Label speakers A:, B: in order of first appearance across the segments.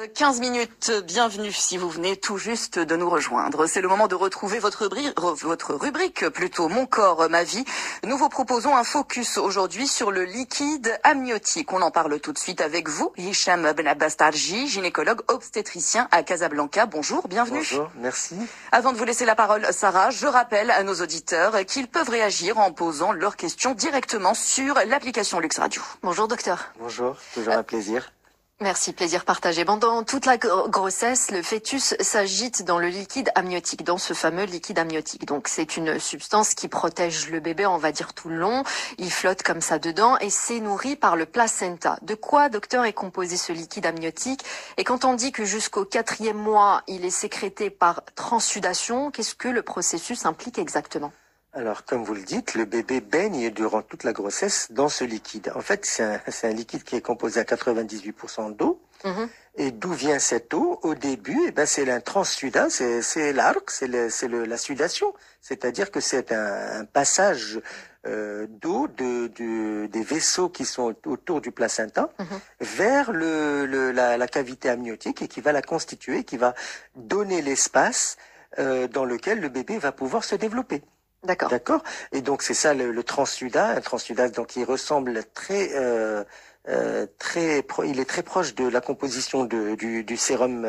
A: 15 minutes, bienvenue si vous venez tout juste de nous rejoindre. C'est le moment de retrouver votre rubrique, plutôt Mon corps, ma vie. Nous vous proposons un focus aujourd'hui sur le liquide amniotique. On en parle tout de suite avec vous, Hicham Benabastarji, gynécologue obstétricien à Casablanca. Bonjour, bienvenue.
B: Bonjour, merci.
A: Avant de vous laisser la parole, Sarah, je rappelle à nos auditeurs qu'ils peuvent réagir en posant leurs questions directement sur l'application Lux Radio. Bonjour docteur.
B: Bonjour, toujours un plaisir.
C: Merci, plaisir partagé. Pendant toute la grossesse, le fœtus s'agite dans le liquide amniotique, dans ce fameux liquide amniotique. Donc c'est une substance qui protège le bébé, on va dire tout le long. Il flotte comme ça dedans et c'est nourri par le placenta. De quoi, docteur, est composé ce liquide amniotique? Et quand on dit que jusqu'au 4e mois, il est sécrété par transsudation, qu'est-ce que le processus implique exactement?
B: Alors, comme vous le dites, le bébé baigne durant toute la grossesse dans ce liquide. En fait, c'est un liquide qui est composé à 98% d'eau. Et d'où vient cette eau? Au début, c'est un transsudat, c'est l'arc, c'est la sudation. C'est-à-dire que c'est un passage d'eau des vaisseaux qui sont autour du placenta vers la cavité amniotique et qui va la constituer, qui va donner l'espace dans lequel le bébé va pouvoir se développer. D'accord. Et donc c'est ça le transsudat. Un transsudat donc il ressemble il est très proche de la composition du sérum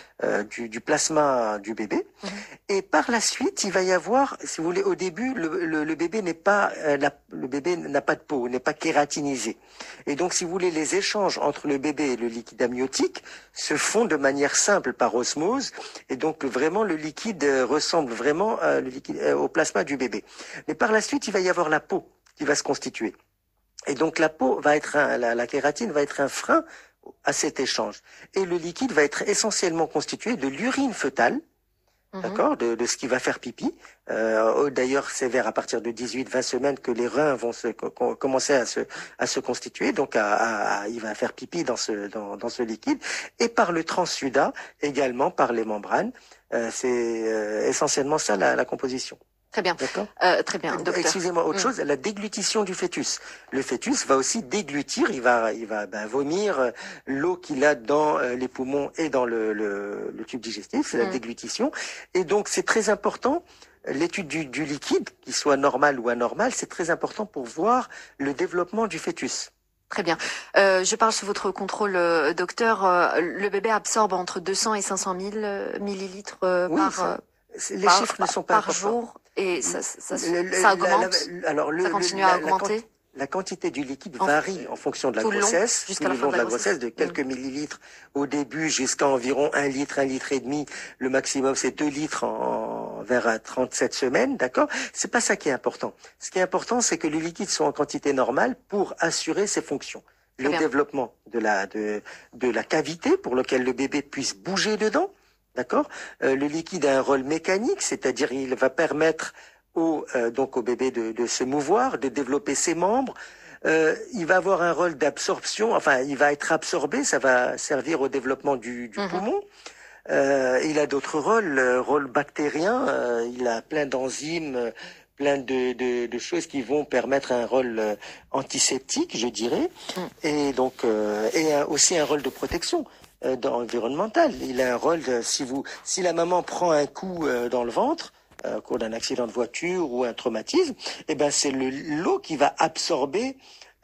B: du plasma du bébé. Et par la suite, il va y avoir, si vous voulez, au début, le bébé n'est pas le bébé n'a pas de peau, n'est pas kératinisé. Et donc, si vous voulez, les échanges entre le bébé et le liquide amniotique se font de manière simple par osmose. Et donc, vraiment, le liquide ressemble vraiment au plasma du bébé. Mais par la suite, il va y avoir la peau qui va se constituer. Et donc la peau va être la kératine va être un frein à cet échange. Et le liquide va être essentiellement constitué de l'urine fœtale, d'accord, de ce qui va faire pipi. D'ailleurs, c'est vers à partir de 18-20 semaines que les reins vont commencer à se constituer. Donc il va faire pipi dans ce liquide. Et par le transsudat, également par les membranes. C'est essentiellement ça la composition.
C: Très bien.
B: D'accord.
C: Très bien, docteur.
B: Excusez-moi, autre chose, la déglutition du fœtus. Le fœtus va aussi déglutir, il va vomir l'eau qu'il a dans les poumons et dans le tube digestif, c'est la déglutition. Et donc c'est très important, l'étude du liquide, qu'il soit normal ou anormal, c'est très important pour voir le développement du fœtus.
C: Très bien. Je parle sous votre contrôle, docteur. Le bébé absorbe entre 200 et 500 000 millilitres
B: les chiffres ne sont pas
C: par jour. Et ça augmente. Ça continue à augmenter.
B: La quantité du liquide varie en fonction de la grossesse,
C: jusqu'à la fin de la grossesse,
B: de quelques millilitres au début jusqu'à environ 1 litre, 1 litre et demi. Le maximum, c'est 2 litres vers 37 semaines, d'accord? C'est pas ça qui est important. Ce qui est important, c'est que le liquide soit en quantité normale pour assurer ses fonctions. Le développement de la cavité pour lequel le bébé puisse bouger dedans. D'accord. Le liquide a un rôle mécanique, c'est-à-dire il va permettre au bébé de se mouvoir, de développer ses membres. Il va avoir un rôle d'absorption, enfin il va être absorbé, ça va servir au développement du poumon. Il a d'autres rôles, rôle bactérien, il a plein d'enzymes, plein de choses qui vont permettre un rôle antiseptique, je dirais, et donc aussi un rôle de protection. Environnemental. Il a un rôle si la maman prend un coup dans le ventre au cours d'un accident de voiture ou un traumatisme, c'est l'eau qui va absorber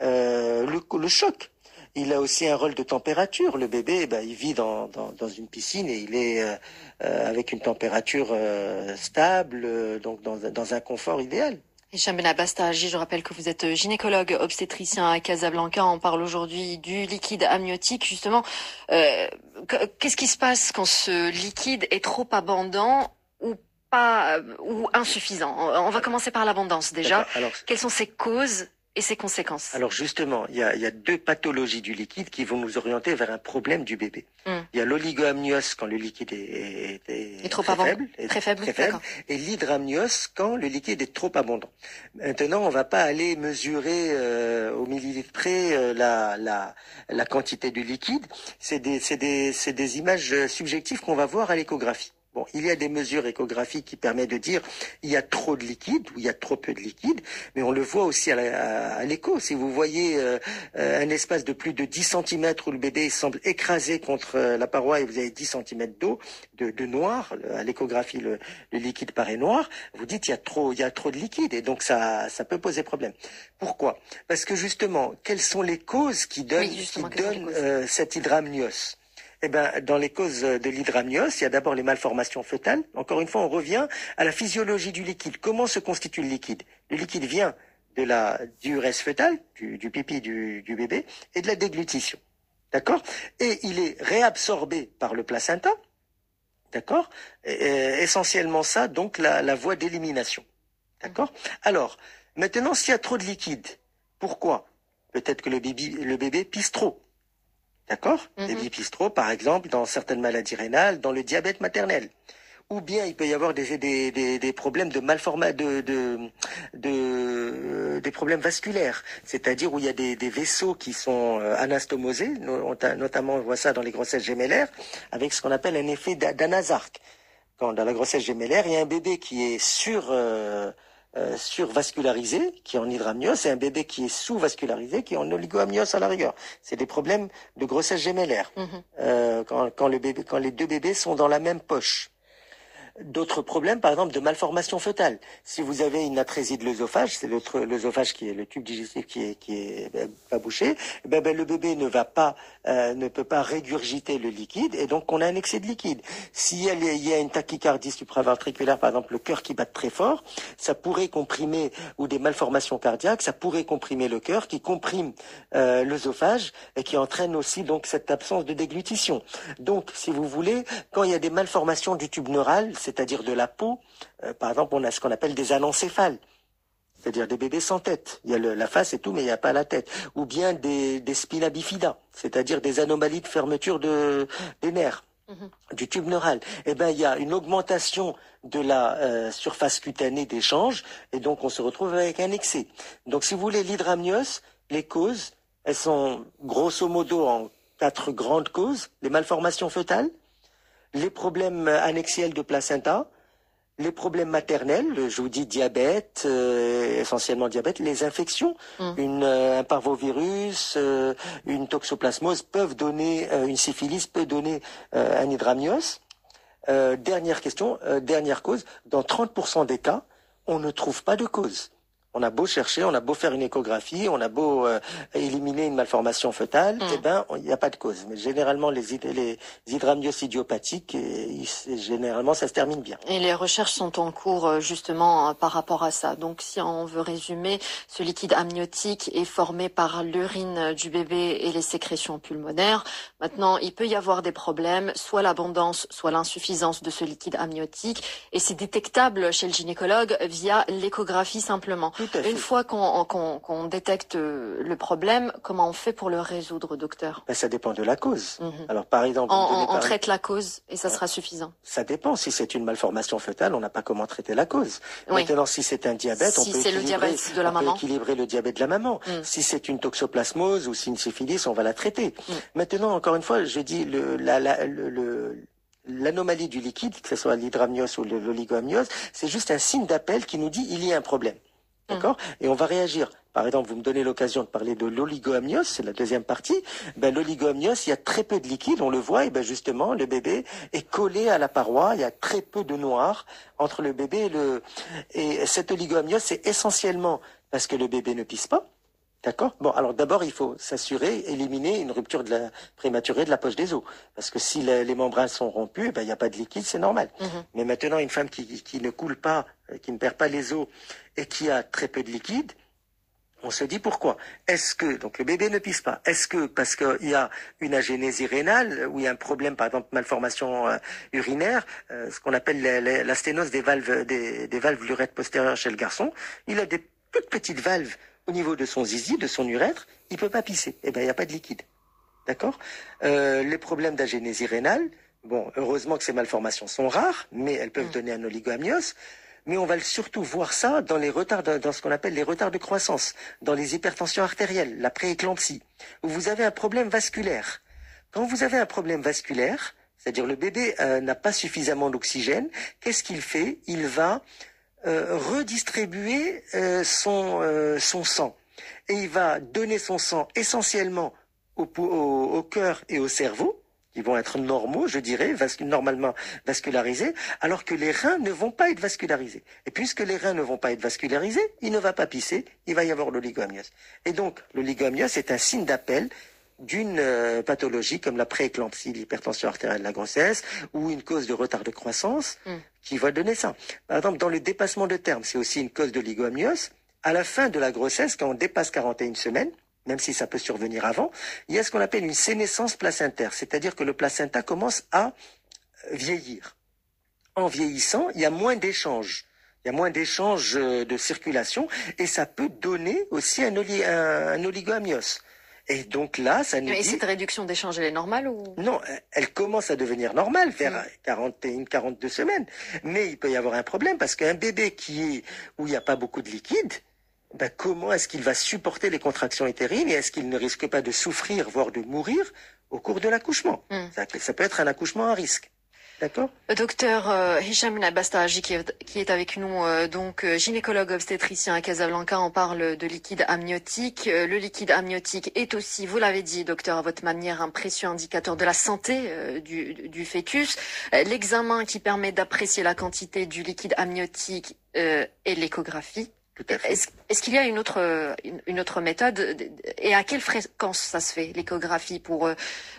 B: le choc. Il a aussi un rôle de température. Le bébé, il vit dans une piscine et il est avec une température stable, donc dans un confort idéal.
C: Hicham Benabastarji, je rappelle que vous êtes gynécologue obstétricien à Casablanca. On parle aujourd'hui du liquide amniotique. Justement, qu'est-ce qui se passe quand ce liquide est trop abondant ou pas ou insuffisant? On va commencer par l'abondance déjà. Alors, quelles sont ses causes et ses conséquences?
B: Alors justement, il y a deux pathologies du liquide qui vont nous orienter vers un problème du bébé. Il y a l'oligoamnios quand le liquide est
C: trop très faible,
B: et l'hydramnios quand le liquide est trop abondant. Maintenant, on va pas aller mesurer au millilitre près la quantité du liquide. C'est des images subjectives qu'on va voir à l'échographie. Bon, il y a des mesures échographiques qui permettent de dire il y a trop de liquide ou il y a trop peu de liquide, mais on le voit aussi à l'écho. Si vous voyez un espace de plus de 10 cm où le bébé semble écrasé contre la paroi et vous avez 10 cm d'eau, de noir, à l'échographie le liquide paraît noir, vous dites il y a trop de liquide et donc ça peut poser problème. Pourquoi? Parce que justement, quelles sont les causes qui donnent, cette hydramnios? Eh ben, dans les causes de l'hydramnios, il y a d'abord les malformations fœtales. Encore une fois, on revient à la physiologie du liquide. Comment se constitue le liquide? Le liquide vient du urètre fœtal, du pipi du bébé, et de la déglutition. D'accord? Et il est réabsorbé par le placenta. D'accord? Essentiellement ça, donc la voie d'élimination. D'accord? Alors, maintenant, s'il y a trop de liquide, pourquoi? Peut-être que le bébé pisse trop. D'accord? Les bébés pissent trop, par exemple, dans certaines maladies rénales, dans le diabète maternel. Ou bien il peut y avoir des problèmes des problèmes vasculaires, c'est-à-dire où il y a des vaisseaux qui sont anastomosés, notamment on voit ça dans les grossesses gémellaires, avec ce qu'on appelle un effet d'anasarque. Quand dans la grossesse gémellaire, il y a un bébé qui est survascularisé, qui est en hydramnios, et un bébé qui est sous-vascularisé, qui est en oligoamnios à la rigueur. C'est des problèmes de grossesse gémellaire. Quand les deux bébés sont dans la même poche. D'autres problèmes, par exemple, de malformation fœtale. Si vous avez une atrésie de l'œsophage, c'est l'œsophage qui est le tube digestif qui est pas bouché, le bébé ne peut pas régurgiter le liquide et donc on a un excès de liquide. S'il y a une tachycardie supraventriculaire, par exemple, le cœur qui bat très fort, ça pourrait comprimer, ou des malformations cardiaques, ça pourrait comprimer le cœur, qui comprime l'œsophage et qui entraîne aussi donc cette absence de déglutition. Donc, si vous voulez, quand il y a des malformations du tube neural, c'est-à-dire de la peau, par exemple, on a ce qu'on appelle des anencéphales, c'est-à-dire des bébés sans tête. Il y a la face et tout, mais il n'y a pas la tête. Ou bien des spina bifida, c'est-à-dire des anomalies de fermeture des nerfs, du tube neural. Eh ben, il y a une augmentation de la surface cutanée d'échange, et donc on se retrouve avec un excès. Donc, si vous voulez, l'hydramnios, les causes, elles sont grosso modo en 4 grandes causes: les malformations fœtales, les problèmes annexiels de placenta, les problèmes maternels, je vous dis diabète, essentiellement diabète, les infections, un parvovirus, une toxoplasmose peuvent donner, une syphilis peut donner un hydramnios. Dernière cause, dans 30% des cas, on ne trouve pas de cause. On a beau chercher, on a beau faire une échographie, on a beau éliminer une malformation fœtale, il n'y a pas de cause. Mais généralement, les hydramnios idiopathiques, généralement, ça se termine bien.
C: Et les recherches sont en cours justement par rapport à ça. Donc, si on veut résumer, ce liquide amniotique est formé par l'urine du bébé et les sécrétions pulmonaires. Maintenant, il peut y avoir des problèmes, soit l'abondance, soit l'insuffisance de ce liquide amniotique. Et c'est détectable chez le gynécologue via l'échographie simplement. Une fois qu'on détecte le problème, comment on fait pour le résoudre, docteur?
B: Ça dépend de la cause. Alors, par exemple,
C: on traite la cause et ça sera suffisant.
B: Ça dépend. Si c'est une malformation fœtale, on n'a pas comment traiter la cause. Oui. Maintenant, si c'est un diabète, on peut équilibrer le diabète de la maman. Si c'est une toxoplasmose ou si une syphilis, on va la traiter. Maintenant, encore une fois, je dis l'anomalie du liquide, que ce soit l'hydramnios ou l'oligoamnios, c'est juste un signe d'appel qui nous dit il y a un problème. D'accord? Et on va réagir. Par exemple, vous me donnez l'occasion de parler de l'oligoamnios, c'est la deuxième partie. L'oligoamnios, il y a très peu de liquide, on le voit, et justement, le bébé est collé à la paroi, il y a très peu de noir entre le bébé et cet oligoamnios, c'est essentiellement parce que le bébé ne pisse pas. D'accord? Bon, alors d'abord, il faut éliminer une rupture prématurée de la poche des os. Parce que si les membranes sont rompues, il n'y a pas de liquide, c'est normal. Mais maintenant, une femme qui ne coule pas, qui ne perd pas les os et qui a très peu de liquide, on se dit pourquoi? Est-ce que, donc le bébé ne pisse pas, est-ce que parce qu'il y a une agénésie rénale, ou il y a un problème, par exemple, malformation urinaire, ce qu'on appelle la sténose des valves de l'urètre postérieur chez le garçon, il a des toutes petites valves au niveau de son zizi, de son urètre, il peut pas pisser. Il n'y a pas de liquide. D'accord? Les problèmes d'agénésie rénale, bon, heureusement que ces malformations sont rares, mais elles peuvent donner un oligoamnios. Mais on va surtout voir ça dans dans ce qu'on appelle les retards de croissance, dans les hypertensions artérielles, la prééclampsie, où vous avez un problème vasculaire. Quand vous avez un problème vasculaire, C'est-à-dire le bébé n'a pas suffisamment d'oxygène. Qu'est-ce qu'il fait? Il va redistribuer son sang. Et il va donner son sang essentiellement au cœur et au cerveau, qui vont être normaux, je dirais, normalement vascularisés, alors que les reins ne vont pas être vascularisés. Et puisque les reins ne vont pas être vascularisés, il ne va pas pisser, il va y avoir l'oligomyose. Et donc, l'oligomyose est un signe d'appel d'une pathologie comme la prééclampsie, l'hypertension artérielle de la grossesse, ou une cause de retard de croissance qui va donner ça. Par exemple, dans le dépassement de terme, c'est aussi une cause d'oligomyose. À la fin de la grossesse, quand on dépasse 41 semaines, même si ça peut survenir avant, il y a ce qu'on appelle une sénescence placentaire, c'est-à-dire que le placenta commence à vieillir. En vieillissant, il y a moins d'échanges. Il y a moins d'échanges de circulation et ça peut donner aussi un oligomyose. Et donc là, ça nous dit...
C: Mais cette réduction d'échange, elle est normale ou...
B: Non, elle commence à devenir normale vers 41, 42 semaines. Mais il peut y avoir un problème parce qu'un bébé où il n'y a pas beaucoup de liquide, ben comment est-ce qu'il va supporter les contractions utérines et est-ce qu'il ne risque pas de souffrir, voire de mourir au cours de l'accouchement? Ça peut être un accouchement à risque. D'accord.
C: Docteur Hicham Nabastaji qui est avec nous, donc gynécologue obstétricien à Casablanca, on parle de liquide amniotique. Le liquide amniotique est aussi, vous l'avez dit, docteur, à votre manière, un précieux indicateur de la santé du fœtus. L'examen qui permet d'apprécier la quantité du liquide amniotique est l'échographie. Est-ce qu'il y a une autre méthode et à quelle fréquence ça se fait l'échographie pour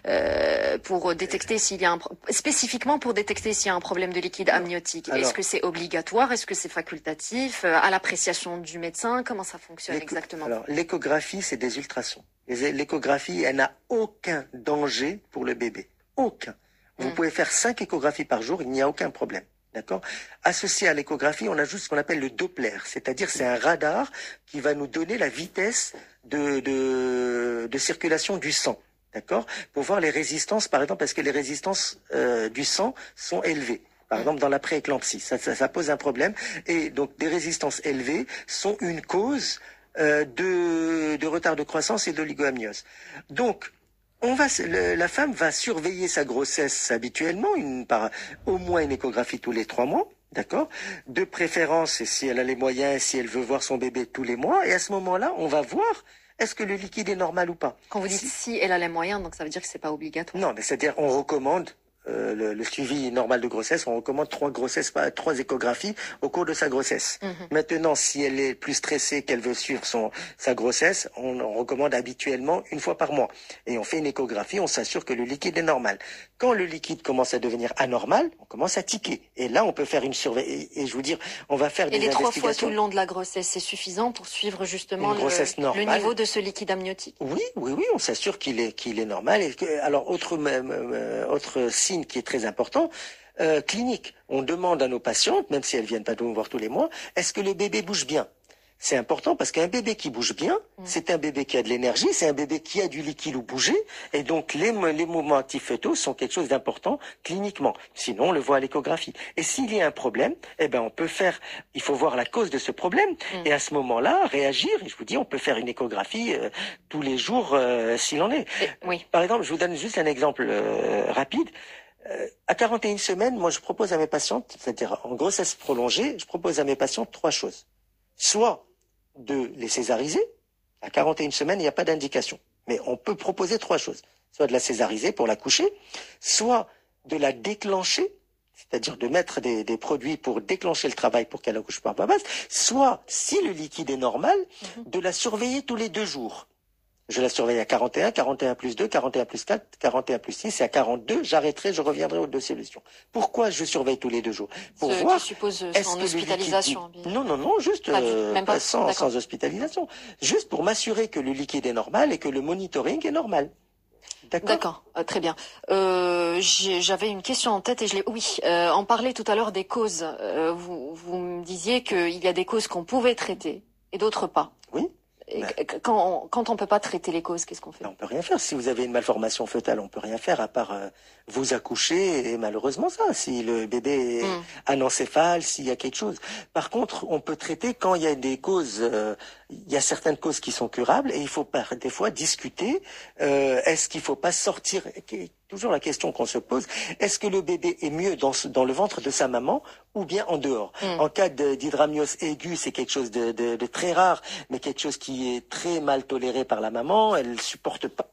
C: détecter s'il y a spécifiquement pour détecter s'il y a un problème de liquide amniotique? Est-ce que c'est obligatoire? Est-ce que c'est facultatif? À l'appréciation du médecin? Comment ça fonctionne exactement?
B: Alors l'échographie, c'est des ultrasons. L'échographie, elle n'a aucun danger pour le bébé. Aucun. Vous pouvez faire 5 échographies par jour, il n'y a aucun problème. D'accord. Associé à l'échographie, on a juste ce qu'on appelle le Doppler, c'est-à-dire c'est un radar qui va nous donner la vitesse de circulation du sang, d'accord, pour voir les résistances, par exemple, parce que les résistances du sang sont élevées. Par exemple, dans la prééclampsie, ça pose un problème. Et donc, des résistances élevées sont une cause de retard de croissance et d'oligoamniose. Donc, la femme va surveiller sa grossesse habituellement, par au moins une échographie tous les 3 mois, d'accord? De préférence, si elle a les moyens, si elle veut voir son bébé tous les mois, et à ce moment-là, on va voir est-ce que le liquide est normal ou pas.
C: Quand vous dites si elle a les moyens, donc ça veut dire que c'est pas obligatoire.
B: Non, mais c'est-à-dire on recommande le suivi normal de grossesse, on recommande 3 échographies au cours de sa grossesse. Maintenant, si elle est plus stressée, qu'elle veut suivre sa grossesse, on recommande habituellement 1 fois par mois. Et on fait une échographie, on s'assure que le liquide est normal. Quand le liquide commence à devenir anormal, on commence à tiquer. Et là, on peut faire une surveillance. Et je vous dire, on va faire des investigations.
C: Et les 3 fois tout le long de la grossesse, c'est suffisant pour suivre justement le niveau de ce liquide amniotique?
B: Oui, on s'assure qu'il est normal. Alors, autre signe qui est très important, clinique. On demande à nos patientes, même si elles viennent pas nous voir tous les mois, est-ce que le bébé bouge bien? C'est important parce qu'un bébé qui bouge bien, c'est un bébé qui a de l'énergie, c'est un bébé qui a du liquide où bouger, et donc les mouvements actifs fœtaux sont quelque chose d'important cliniquement. Sinon, on le voit à l'échographie. Et s'il y a un problème, il faut voir la cause de ce problème, et à ce moment-là, réagir. Et je vous dis, on peut faire une échographie tous les jours s'il en est. Par exemple, je vous donne juste un exemple rapide. À 41 semaines, moi je propose à mes patientes, c'est-à-dire en grossesse prolongée, je propose à mes patientes 3 choses. Soit de les césariser, à 41 semaines, il n'y a pas d'indication. Mais on peut proposer 3 choses. Soit de la césariser pour la coucher, soit de la déclencher, c'est-à-dire de mettre des produits pour déclencher le travail pour qu'elle accouche par voie basse, soit, si le liquide est normal, de la surveiller tous les 2 jours. Je la surveille à 41, 41 plus 2, 41 plus 4, 41 plus 6, et à 42, j'arrêterai, je reviendrai aux 2 solutions. Pourquoi je surveille tous les 2 jours? Pour voir.
C: Qui suppose sans hospitalisation.
B: Non, juste sans hospitalisation. Juste pour m'assurer que le liquide est normal et que le monitoring est normal.
C: D'accord, très bien. J'avais une question en tête et on parlait tout à l'heure des causes. Vous me disiez qu'il y a des causes qu'on pouvait traiter et d'autres pas.
B: Oui.
C: Et quand on peut pas traiter les causes, qu'est-ce qu'on fait?
B: On peut rien faire. Si vous avez une malformation fœtale, on peut rien faire à part vous accoucher et malheureusement ça. Si le bébé est anencéphale, s'il y a quelque chose. Par contre, on peut traiter quand il y a des causes. Il y a certaines causes qui sont curables et il faut des fois discuter. Est-ce qu'il faut pas sortir? toujours la question qu'on se pose, est-ce que le bébé est mieux dans le ventre de sa maman ou bien en dehors? En cas d'hydramnios aiguë, c'est quelque chose de très rare, mais quelque chose qui est très mal toléré par la maman, elle supporte pas.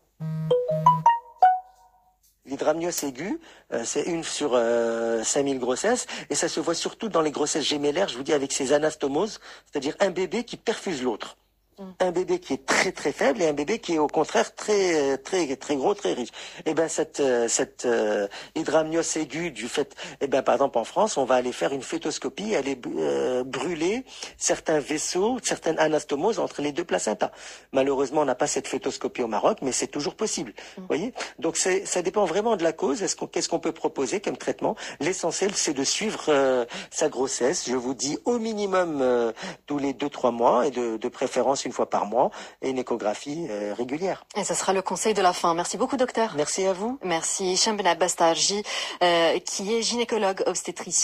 B: L'hydramnios aiguë, c'est 1 sur 5000 grossesses, et ça se voit surtout dans les grossesses gémellaires, je vous dis, avec ces anastomoses, c'est-à-dire un bébé qui perfuse l'autre. Un bébé qui est très très faible et un bébé qui est au contraire très très très gros, très riche. Et ben cette hydramnios aiguë du fait, par exemple en France, on va aller faire une fœtoscopie, aller brûler certains vaisseaux, certaines anastomoses entre les deux placentas. Malheureusement, on n'a pas cette fœtoscopie au Maroc, mais c'est toujours possible. Vous voyez? Donc ça dépend vraiment de la cause. Qu'est-ce qu'on peut proposer comme traitement? L'essentiel, c'est de suivre sa grossesse. Je vous dis au minimum tous les 2-3 mois et de préférence 1 fois par mois et une échographie régulière.
C: Et ce sera le conseil de la fin. Merci beaucoup, docteur.
B: Merci à vous.
C: Merci, Hicham Ben Abbas Tarji, qui est gynécologue obstétricien.